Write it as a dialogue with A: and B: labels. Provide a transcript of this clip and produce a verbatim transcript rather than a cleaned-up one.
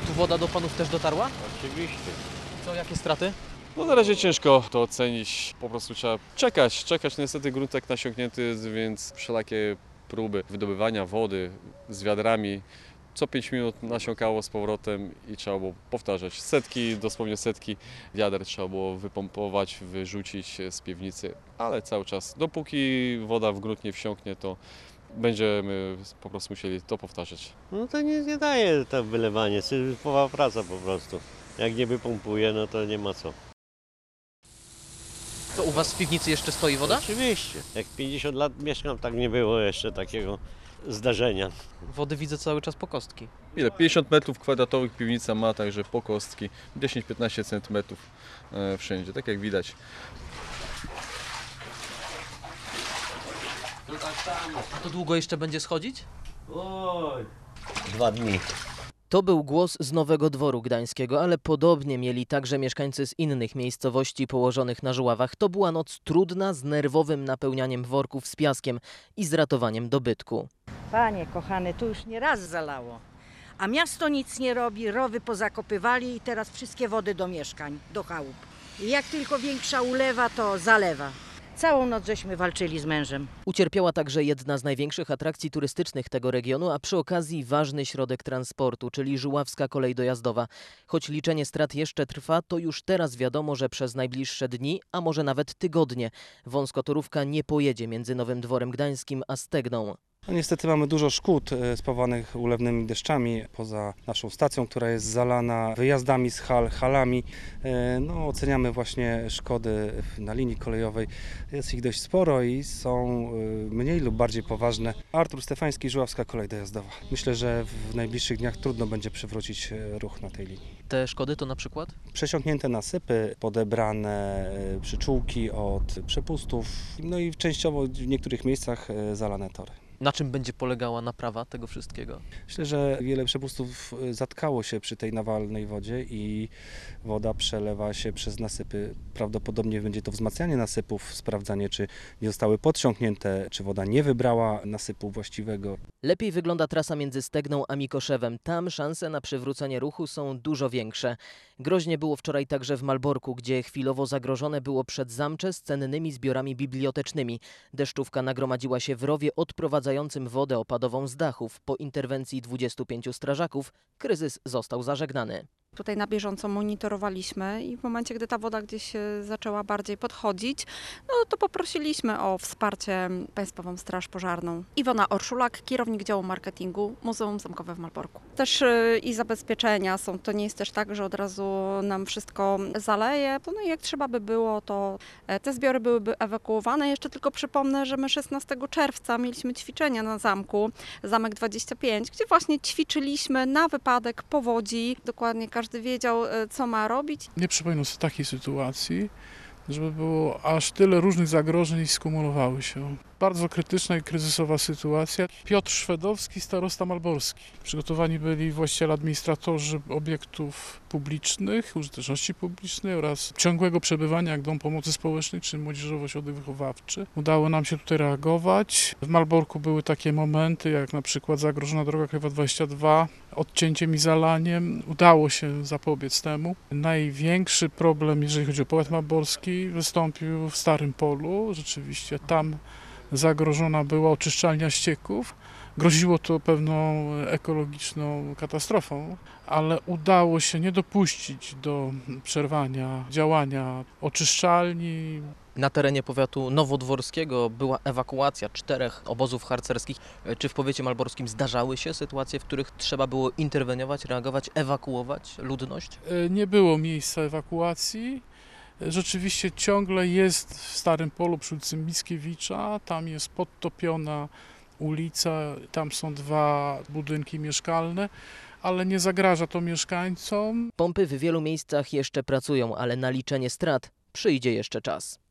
A: Tu woda do panów też dotarła?
B: Oczywiście.
A: Co, jakie straty?
C: No na razie ciężko to ocenić, po prostu trzeba czekać, czekać. Niestety grunt tak nasiąknięty jest, więc wszelakie próby wydobywania wody z wiadrami co pięć minut nasiąkało z powrotem i trzeba było powtarzać. Setki, dosłownie setki wiader trzeba było wypompować, wyrzucić z piwnicy, ale cały czas, dopóki woda w grunt nie wsiąknie, to będziemy po prostu musieli to powtarzać.
B: No to nie, nie daje to wylewanie, syzyfowa praca po prostu. Jak nie wypompuje, no to nie ma co.
A: To u was w piwnicy jeszcze stoi woda?
B: Oczywiście. Jak pięćdziesiąt lat mieszkam, tak nie było jeszcze takiego zdarzenia.
A: Wody widzę cały czas po kostki.
C: Ile? pięćdziesiąt metrów kwadratowych piwnica ma, także po kostki, dziesięć do piętnastu centymetrów wszędzie, tak jak widać.
A: A to długo jeszcze będzie schodzić?
B: Oj, dwa dni.
A: To był głos z Nowego Dworu Gdańskiego, ale podobnie mieli także mieszkańcy z innych miejscowości położonych na Żuławach. To była noc trudna, z nerwowym napełnianiem worków z piaskiem i z ratowaniem dobytku.
D: Panie kochany, tu już nie raz zalało, a miasto nic nie robi, rowy pozakopywali i teraz wszystkie wody do mieszkań, do chałup. I jak tylko większa ulewa, to zalewa. Całą noc żeśmy walczyli z mężem.
A: Ucierpiała także jedna z największych atrakcji turystycznych tego regionu, a przy okazji ważny środek transportu, czyli Żuławska Kolej Dojazdowa. Choć liczenie strat jeszcze trwa, to już teraz wiadomo, że przez najbliższe dni, a może nawet tygodnie, wąskotorówka nie pojedzie między Nowym Dworem Gdańskim a Stegną.
E: No niestety mamy dużo szkód spowodowanych ulewnymi deszczami. Poza naszą stacją, która jest zalana wyjazdami z hal, halami, no, oceniamy właśnie szkody na linii kolejowej. Jest ich dość sporo i są mniej lub bardziej poważne. Artur Stefański, Żuławska Kolej Dojazdowa. Myślę, że w najbliższych dniach trudno będzie przywrócić ruch na tej linii.
A: Te szkody to na przykład?
E: Przesiąknięte nasypy, podebrane przyczółki od przepustów, no i częściowo w niektórych miejscach zalane tory.
A: Na czym będzie polegała naprawa tego wszystkiego?
E: Myślę, że wiele przepustów zatkało się przy tej nawalnej wodzie i woda przelewa się przez nasypy. Prawdopodobnie będzie to wzmacnianie nasypów, sprawdzanie, czy nie zostały podsiąknięte, czy woda nie wybrała nasypu właściwego.
A: Lepiej wygląda trasa między Stegną a Mikoszewem. Tam szanse na przywrócenie ruchu są dużo większe. Groźnie było wczoraj także w Malborku, gdzie chwilowo zagrożone było przedzamcze z cennymi zbiorami bibliotecznymi. Deszczówka nagromadziła się w rowie odprowadzającym wodę opadową z dachów. Po interwencji dwudziestu pięciu strażaków kryzys został zażegnany.
F: Tutaj na bieżąco monitorowaliśmy i w momencie, gdy ta woda gdzieś zaczęła bardziej podchodzić, no to poprosiliśmy o wsparcie Państwową Straż Pożarną. Iwona Orszulak, kierownik działu marketingu Muzeum Zamkowe w Malborku. Też i zabezpieczenia są, to nie jest też tak, że od razu nam wszystko zaleje. No i jak trzeba by było, to te zbiory byłyby ewakuowane. Jeszcze tylko przypomnę, że my szesnastego czerwca mieliśmy ćwiczenia na zamku, Zamek dwadzieścia pięć, gdzie właśnie ćwiczyliśmy na wypadek powodzi. Dokładnie każdy wiedział, co ma robić.
G: Nie przypominam sobie takiej sytuacji, żeby było aż tyle różnych zagrożeń i skumulowały się. Bardzo krytyczna i kryzysowa sytuacja. Piotr Szwedowski, starosta malborski. Przygotowani byli właściciele, administratorzy obiektów publicznych, użyteczności publicznej oraz ciągłego przebywania jak Dom Pomocy Społecznej czy Młodzieżowy Ośrodek Wychowawczy. Udało nam się tutaj reagować. W Malborku były takie momenty jak na przykład zagrożona droga krajowa dwadzieścia dwa, odcięciem i zalaniem. Udało się zapobiec temu. Największy problem, jeżeli chodzi o powiat malborski, wystąpił w Starym Polu. Rzeczywiście tam zagrożona była oczyszczalnia ścieków. Groziło to pewną ekologiczną katastrofą, ale udało się nie dopuścić do przerwania działania oczyszczalni.
A: Na terenie powiatu nowodworskiego była ewakuacja czterech obozów harcerskich. Czy w powiecie malborskim zdarzały się sytuacje, w których trzeba było interweniować, reagować, ewakuować ludność?
G: Nie było miejsca ewakuacji. Rzeczywiście ciągle jest w Starym Polu przy ulicy Mickiewicza, tam jest podtopiona ulica, tam są dwa budynki mieszkalne, ale nie zagraża to mieszkańcom.
A: Pompy w wielu miejscach jeszcze pracują, ale na liczenie strat przyjdzie jeszcze czas.